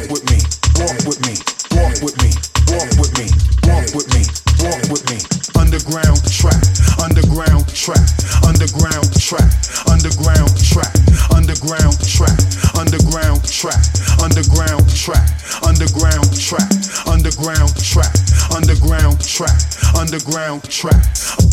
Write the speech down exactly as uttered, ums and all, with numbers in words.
walk with me, walk with me, walk with me, walk with me, walk with me, walk with me. Underground track, underground track, underground track, underground track, underground track, underground track, underground track, underground track, underground track, underground track, underground track.